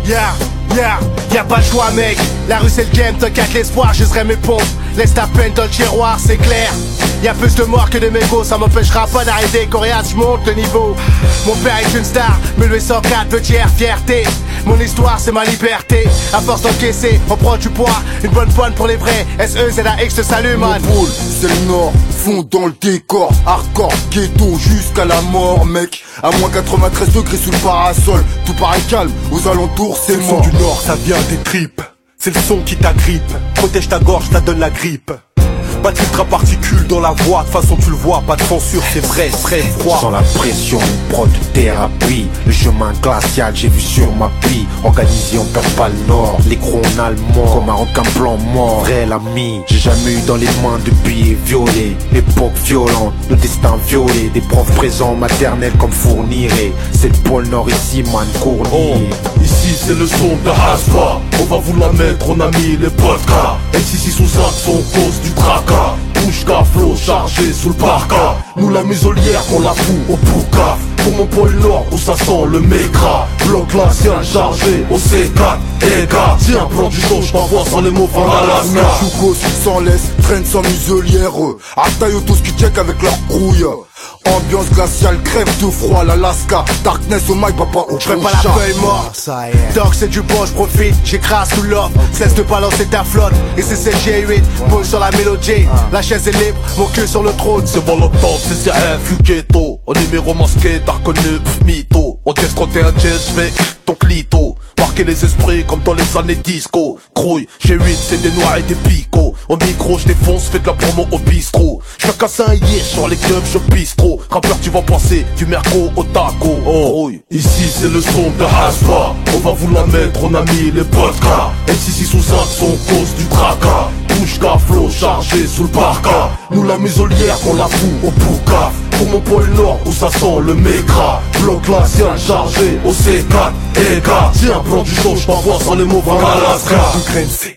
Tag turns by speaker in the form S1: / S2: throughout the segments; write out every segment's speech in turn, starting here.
S1: Y'a pas de choix mec. La rue c'est le game, t'inquiète l'espoir, je serai mes pompes. Laisse ta peine dans le tiroir, c'est clair. Y'a plus de morts que de mégots, ça m'empêchera pas d'arrêter. Coréas, j'monte le niveau. Mon père est une star, me lever 104, petière fierté. Mon histoire c'est ma liberté. À force d'encaisser, on prend du poids. Une bonne pointe pour les vrais. SEZAX te salue man.
S2: Mon pôle, c'est le nord, fond dans le décor. Hardcore, ghetto jusqu'à la mort mec. À moins 93 degrés sous le parasol. Tout paraît calme, aux alentours c'est
S3: le son
S2: mort.
S3: du nord, ça vient des tripes. C'est le son qui t'agrippe. Protège ta gorge, ça donne la grippe. Pas de filtre à particules dans la voix, de toute façon tu le vois, pas de censure, c'est vrai, très froid.
S4: Sans la pression, prod thérapie. Le chemin glacial, j'ai vu sur ma pie. Organisé, on perd pas le nord. Les crocs allemands, comme un requin blanc mort. Vrai l'ami, j'ai jamais eu dans les mains de billets violets. Époque violente, le destin violé. Des profs présents maternels comme Fourniret. C'est le pôle nord ici, man, Cournier.
S5: Ici c'est le son de Haspa. On va vous la mettre, on a mis les podcasts. M66 sous axe, on cause du tracas. Pushka, flow chargé sous le parka. Nous la muselière, on la fout au pouka. Pour mon pôle nord où ça sent le mécra. Bloc glacial chargé au C4. Eh gars, tiens, prends du chaud, j't'envoie sans les mots fin d'Alaska.
S2: Choukos sans laisse, traîne sans muselière. Artaille tous qui check avec leur couille. Ambiance glaciale, crève de froid, l'Alaska. Darkness au mic, papa au
S1: J'fais pas la feuille morte. Donc c'est du bon, j'profite, j'écrase tout l'offre. Cesse de balancer ta flotte, et c'est celle G8. Pose sur la mélodie, la chaise est libre, mon cul sur le trône.
S5: C'est bon l'octobre, c'est CF, Ghetto. En numéro masqué, t'as reconnu, mytho. On teste 31 jazz, j'vais ton clito. Marquer les esprits comme dans les années disco. Crouille, G8, c'est des noirs et des picots. Au micro, j'défonce, fais de la promo au bistrot. J'fais casser un hier sur les clubs, je pisse trop. Rappeur, tu vas passer du merco au taco. Oh, ici c'est le son de Haspa. On va vous la mettre, on a mis les podcasts. M66 sous axe, on cause du tracas. Pushka, flow chargé sous le parka. Nous la muselière, on la fout au pouka. Pour mon pôle nord où ça sent le mécra. Bloc glacial chargé au C4. Eh gars, tiens, prends du chaud, j't'envoie sans les mots vers l'Alaska.
S3: De graines C.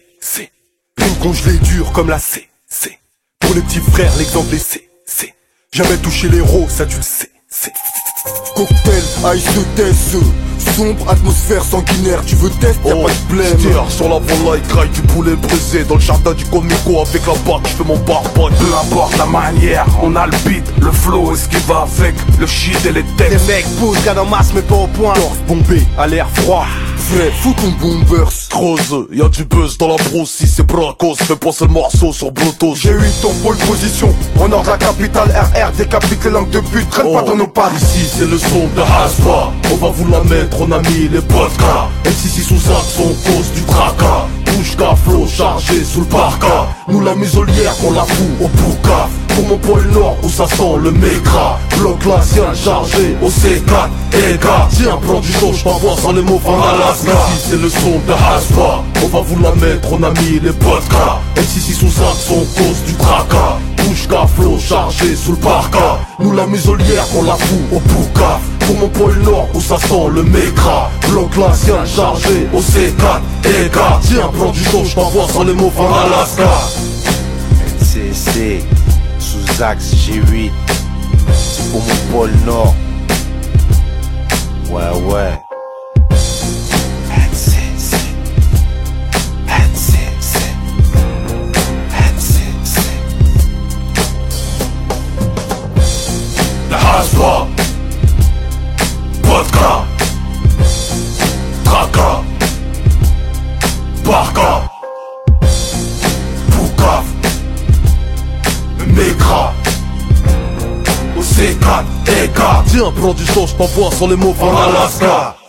S3: Rime congelée dure comme la C. Pour les petits frères, l'exemple est C. Jamais touché l'héros, ça tu le sais.
S2: Cocktail, ice de test. Sombre, atmosphère sanguinaire. Tu veux test, y'a pas de blême.
S5: Tire sur la volaille, graille du poulet brisé. Dans le jardin du comico avec la bague, j'fais mon barbone.
S6: Peu importe la manière, on a le beat, le flow et ce qui va avec, le shit et les
S1: Les
S6: textes.
S1: mecs poussent, garde en masse mais pas au point.
S3: Torse bombé, à l'air froid.
S2: Vrai, fous ton bombers.
S5: Creuse, y'a du buzz dans la brousse. Si c'est bracos, fais passer le morceau sur Bluetooth.
S2: J'ai eu ton pôle position. Au nord de la capitale, RR décapite les langues de pute. Traîne pas dans nos pattes.
S5: Ici c'est le son de Haspa. On va vous la mettre, on a mis les podcasts. M66 sous axe, on cause du tracas. Pushka, flow chargé sous le parka. Nous la muselière, on la fout au pouka. Pour mon pôle nord où ça sent le mécra. Bloc glacial chargé au C4. Eh gars, tiens, prends du chaud, j't'envoie sans les mots fin d'Alaska. Ici c'est le son de Haspa. On va vous la mettre, on a mis les podcasts. M66 sous axe, on cause du tracas. Pushka, flow chargé sous le parka. Nous la muselière, on la fout au pouka. Pour mon pôle nord où ça sent le mécra. Bloc glacial chargé au C4. Eh gars, tiens, prends du chaud, j't'envoie sans les mots fin d'Alaska.
S4: NCC, sous axe G8. C'est pour mon pôle nord. Ouais. NCC.
S5: La Haspa. Vodka. Traka. Barka. Poucave. Mécra. Au C4. Eka. Tiens, prends du chaud, j't'envoie sans les mots fin d'Alaska.